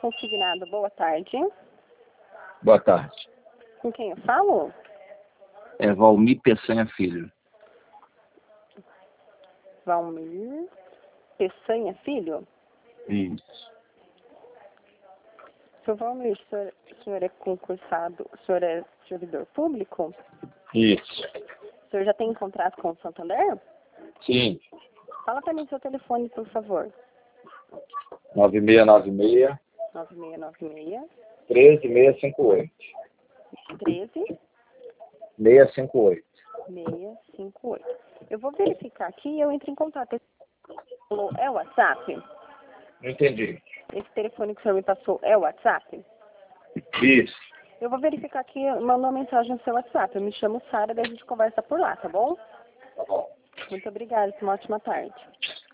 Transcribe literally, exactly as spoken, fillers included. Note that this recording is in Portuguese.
consignado. Boa tarde. Boa tarde. Com quem eu falo? É Valmir Peçanha Filho. Valmir Peçanha Filho? Isso. Seu Valmir, o senhor, o senhor é concursado, o senhor é servidor público? Isso. O senhor já tem contrato com o Santander? Sim. Fala para mim seu telefone, por favor. nove seis nove seis, nove seis nove seis, três seis cinco oito. treze, seis cinco oito. seis cinco oito. Eu vou verificar aqui e eu entro em contato. É o WhatsApp? Não entendi. Esse telefone que o senhor me passou é o WhatsApp? Isso. Eu vou verificar aqui e mando uma mensagem no seu WhatsApp. Eu me chamo Sara, daí a gente conversa por lá, tá bom? Tá bom. Muito obrigada, uma ótima tarde.